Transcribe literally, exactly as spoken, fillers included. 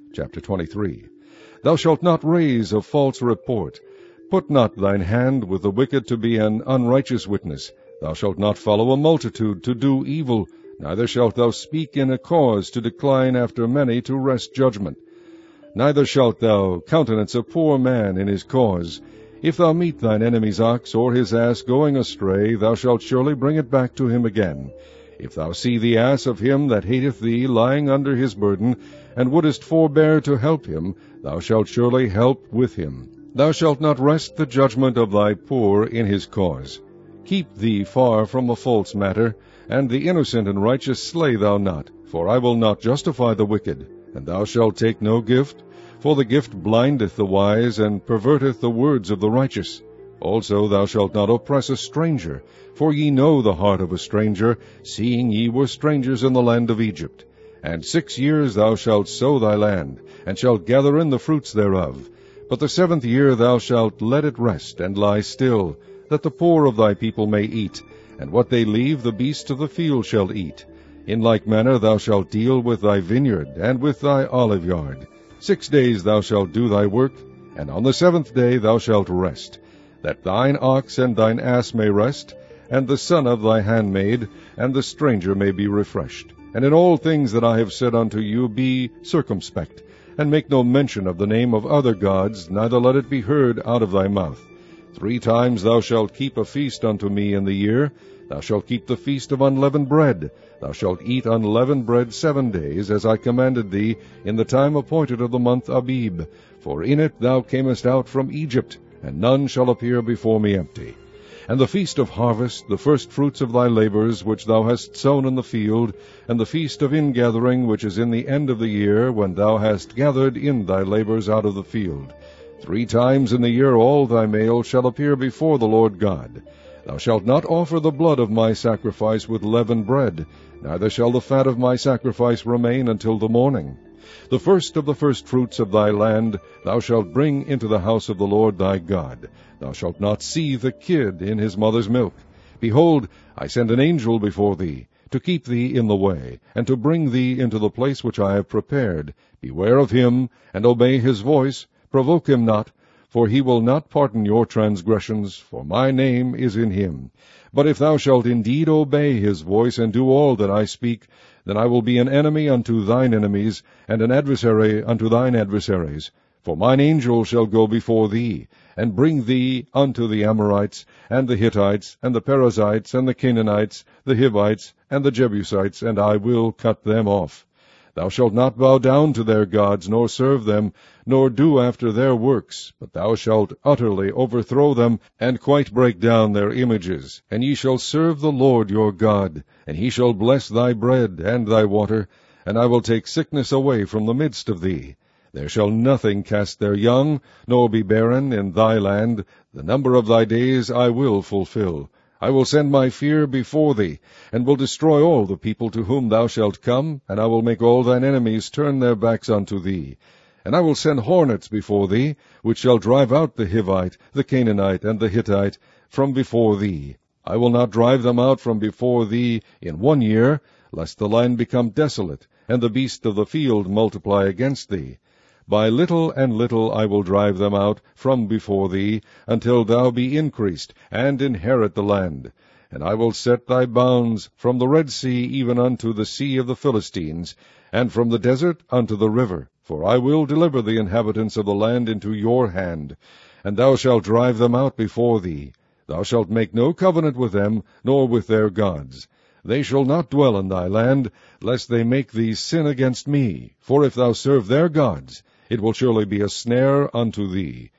Chapter twenty-three. Thou shalt not raise a false report. Put not thine hand with the wicked to be an unrighteous witness. Thou shalt not follow a multitude to do evil, neither shalt thou speak in a cause to decline after many to wrest judgment. Neither shalt thou countenance a poor man in his cause. If thou meet thine enemy's ox or his ass going astray, thou shalt surely bring it back to him again. If thou see the ass of him that hateth thee lying under his burden, and wouldest forbear to help him, thou shalt surely help with him. Thou shalt not wrest the judgment of thy poor in his cause. Keep thee far from a false matter, and the innocent and righteous slay thou not, for I will not justify the wicked. And thou shalt take no gift, for the gift blindeth the wise, and perverteth the words of the righteous. Also thou shalt not oppress a stranger, for ye know the heart of a stranger, seeing ye were strangers in the land of Egypt. And six years thou shalt sow thy land, and shalt gather in the fruits thereof. But the seventh year thou shalt let it rest, and lie still, that the poor of thy people may eat, and what they leave the beasts of the field shall eat. In like manner thou shalt deal with thy vineyard, and with thy olive yard. Six days thou shalt do thy work, and on the seventh day thou shalt rest, that thine ox and thine ass may rest, and the son of thy handmaid, and the stranger may be refreshed. And in all things that I have said unto you be circumspect, and make no mention of the name of other gods, neither let it be heard out of thy mouth. Three times thou shalt keep a feast unto me in the year. Thou shalt keep the feast of unleavened bread. Thou shalt eat unleavened bread seven days, as I commanded thee, in the time appointed of the month Abib. For in it thou camest out from Egypt, and none shall appear before me empty. And the feast of harvest, the first fruits of thy labors, which thou hast sown in the field, and the feast of ingathering, which is in the end of the year, when thou hast gathered in thy labors out of the field. Three times in the year all thy male shall appear before the Lord God. Thou shalt not offer the blood of my sacrifice with leavened bread, neither shall the fat of my sacrifice remain until the morning. The first of the firstfruits of thy land thou shalt bring into the house of the Lord thy God. Thou shalt not seethe a kid in his mother's milk. Behold, I send an angel before thee, to keep thee in the way, and to bring thee into the place which I have prepared. Beware of him, and obey his voice. Provoke him not, for he will not pardon your transgressions, for my name is in him. But if thou shalt indeed obey his voice, and do all that I speak, then I will be an enemy unto thine enemies, and an adversary unto thine adversaries. For mine angel shall go before thee, and bring thee unto the Amorites, and the Hittites, and the Perizzites, and the Canaanites, the Hivites, and the Jebusites, and I will cut them off. Thou shalt not bow down to their gods, nor serve them, nor do after their works, but thou shalt utterly overthrow them, and quite break down their images. And ye shall serve the Lord your God, and he shall bless thy bread and thy water, and I will take sickness away from the midst of thee. There shall nothing cast their young, nor be barren in thy land. The number of thy days I will fulfill. I will send my fear before thee, and will destroy all the people to whom thou shalt come, and I will make all thine enemies turn their backs unto thee. And I will send hornets before thee, which shall drive out the Hivite, the Canaanite, and the Hittite from before thee. I will not drive them out from before thee in one year, lest the land become desolate, and the beasts of the field multiply against thee. By little and little I will drive them out from before thee, until thou be increased, and inherit the land. And I will set thy bounds from the Red Sea even unto the sea of the Philistines, and from the desert unto the river. For I will deliver the inhabitants of the land into your hand, and thou shalt drive them out before thee. Thou shalt make no covenant with them, nor with their gods. They shall not dwell in thy land, lest they make thee sin against me. For if thou serve their gods, it will surely be a snare unto thee.